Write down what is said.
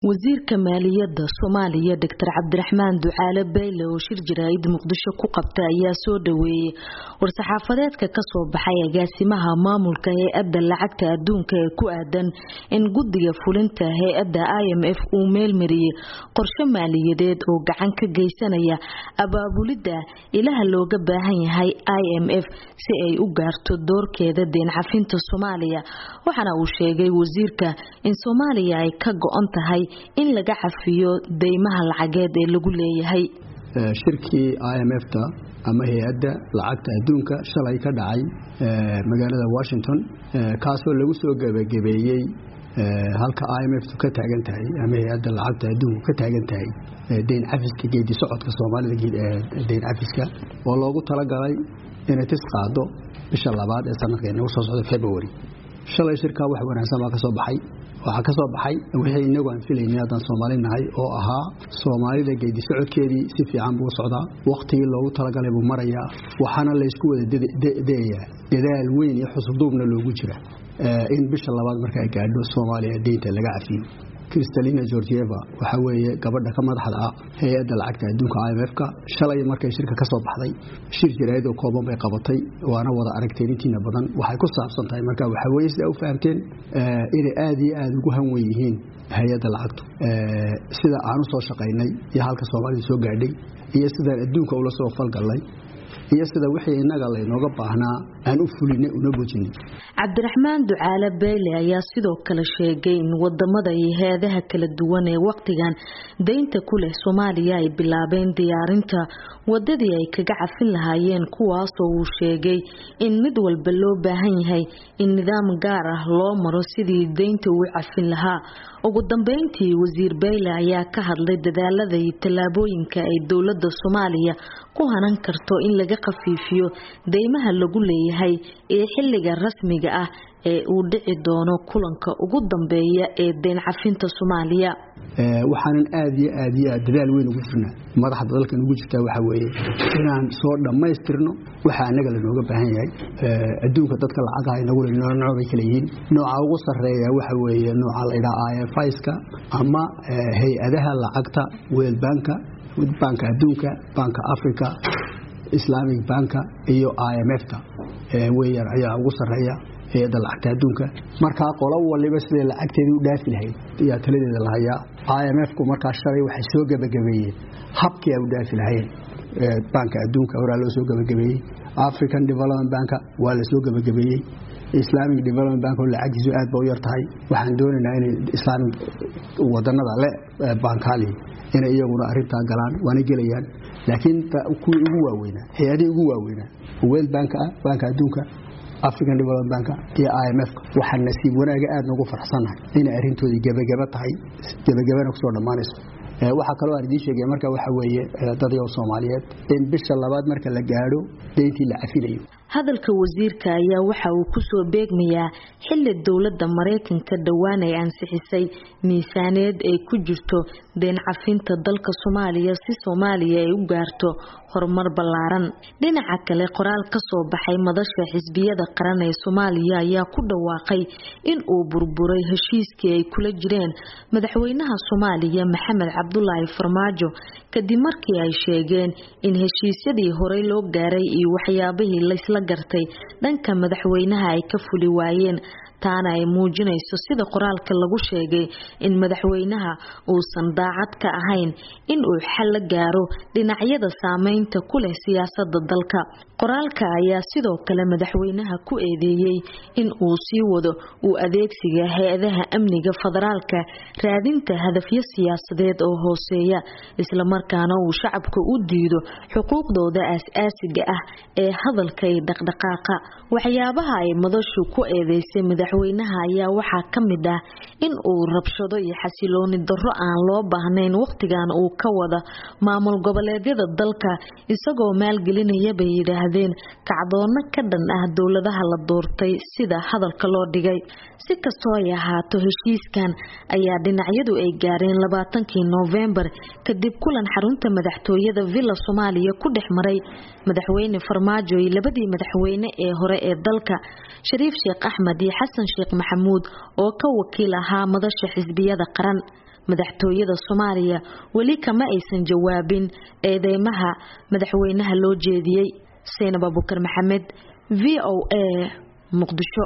wasiirka maaliyadda Soomaaliya Dr. Cabdiraxmaan Ducaale Bayle oo shir jiraayid Muqdisho ku qabtay ayaa soo dhaweeyay war-saxaafadeedka ka soo baxay agaasimaha maamulka hay'adda lacagta adduunka ee ku aadan in guddiga fulinta hay'adda IMF uu meel mariyay qorshe maaliyadeed oo gacan ka geysanaya abaabulida ilaha looga baahan yahay IMF si ay u gaarto doorkeeda deyn cafinta Soomaaliya waxana uu sheegay wasiirka in Soomaaliya ay ka go'an tahay in laga cafiyo deymaha lacageed ee lagu leeyahay shirkii IMF-ta ama hay'adda lacagta adduunka shalay ka dhacay magaalada Washington kaasoo lagu soo gabagabeeyay halka IMF-tu ka taagan tahay ama hay'adda lacagta adduunka ka taagan tahay deyn cafiska geedi socodka Soomaalida deyn cafiska oo loogu talagalay inay tisqaado bisha labaad ee sanadkan oo soo socda February shalay shirka wax wanaagsan ka soo baxay waxa ka soo baxay wixii inagu aan filaynay hadan Soomaalinahay oo ahaa Soomaalida geedi socodkeedii si fiican buu socdaa waqtigii loogu talagalay buu marayaa waxaana la isku wada deeyaa dadaal weyn iyo xusubduubna loogu jira in bisha labaad marka ay gaadho Soomaaliya deynta laga cafiyo Kristalina Georgieva waxa weeye gabadha ka madaxda ah hay'adda lacagta adduunka IMF-ka shalay markay shirka ka soo baxday shir jiraayid oo kooban bay qabatay waana wada aragteen intiina badan waxay ku saabsan tahay marka waxa weeye sida u fahamteen inay aad iyo aad ugu hanweyn yihiin hay'adda lacagtu sida aan u soo shaqaynay iyo halka Soomaaliya soo gaadhay iyo sida adduunka ula soo falgalay iyo sida wixii inaga la inooga baahnaa aan u fulinay una boojinay Cabdiraxmaan Ducaale Bayle ayaa sidoo kale sheegay in wadamada iyo hay'adaha kala duwan ee waqtigan deynta ku leh Soomaaliya ay bilaabeen diyaarinta wadadii ay kaga cafin lahaayeen kuwaas oo uu sheegay in mid walba loo baahan yahay in nidaam gaar ah loo maro sidii deynta uu cafin lahaa ugu dambeyntii wasiir Bayle ayaa ka hadlay dadaalada iyo talaabooyinka ay dawladda Soomaaliya ku hanan karto in laga qafiifiyo deymaha lagu leeyahay ee xilliga rasmiga ah ee uu dhici doono kulanka ugu dambeeya ee deyn cafinta Soomaaliya waxaan aad iyo aad dadaal weyn ugu jirnaa madaxda dalkan ugu jirta waxa weeye inaan soo dhameystirno waxa anaga la nooga baahan yahay adduunka dadka lacagaha inagu leeyahay nooc kale yihiin nooca ugu sareeya waxa weeye nooca la yiraahdo IMF-ka ama hay'adaha lacagta World Bank adduunka Banka Africa Islamic Bank iyo IMF-ta weeyaan ayaa ugu sareeya hay'adda lacagta adduunka marka qolo waliba sida lacagteedu u dhaafi lahayd iyo taladeeda la hayaa IMF-ku marka shalay waxay soo gabagabeeyeen habkii ay u dhaafi lahayd banka adduunka hore loo soo gabagabeeyay African Development Bank waa la soo gabagabeeyay Islamic Development Bank oo lacagtiisu aad bay u yar tahay waxaan doonaynaa in Islamic wadanada le bankali in iyaguna arinta galaan wana gelayaan laakiin kuwii ugu waaweynaa hay'adaha ugu waaweynaa World Bank banka adduunka African Development Bank iyo IMF waxaan nasiib wanaaga aad ugu faraxsanahay in arintoodii gabagaba tahay gabagabana ku soo dhamaanayso waxa kale oo aan idin sheegay marka waxa weeye dadka Soomaaliyeed in bisha labaad marka la gaaro deyntii la cafilayo hadalka wasiirka ayaa waxa uu ku soo beegmayaa xilli dawladda Mareykanka dhawaan ay ansixisay miisaaneed ay ku jirto deyn cafinta dalka Soomaaliya si Soomaaliya ay u gaarto horumar ballaaran dhinaca kale qoraal ka soo baxay madasha xisbiyada qaran ee Soomaaliya ayaa ku dhawaaqay in uu burburay heshiiskii ay kula jireen madaxweynaha Soomaaliya Maxamed Cabdullaahi Farmaajo kadib markii ay sheegeen in heshiisyadii hore loo gaaray iyo waxyaabihii la isla gartay dhanka madaxweynaha ay ka fuli waayeen taana ay muujinayso sida qoraalka lagu sheegay in madaxweynaha uusan daacad ka ahayn in uu xal la gaaro dhinacyada saameynta ku leh siyaasadda dalka qoraalka ayaa sidoo kale madaxweynaha ku eedeeyay in uu sii wado uu adeegsiga hay'adaha amniga federaalka raadinta hadafyo siyaasadeed oo hooseeya isla markaana uu shacabka u diido xuquuqdooda aasaasiga ah ee hadalka iyo dhaqdhaqaaqa waxyaabaha ay madashu ku eedeysay madaxweynaha ayaa waxaa ka mid ah in uu rabshado iyo xasilooni darro aan loo baahnayn waqtigan uu ka wada maamul goboleedyada dalka isagoo maalgelinaya bay yiraahdeen kacdoona ka dhan ah dawladaha la doortay sida hadalka loo dhigay si kastoo ay ahaato heshiiskan ayaa dhinacyadu ay gaareen 20 November kadib kulan xarunta madaxtooyada Villa Soomaaliya ku dhex maray madaxweyne Farmaajo iyo labadii madaxweyne ee hore ee dalka Shariif Sheekh Axmed iyo Xasan Sheekh Maxamuud oo ka wakiil ahaa madasha xisbiyada qaran madaxtooyada Soomaaliya wali kama aysan jawaabin eedeymaha madaxweynaha loo jeediyay. Seenab Abukar Maxamed VOA Muqdisho.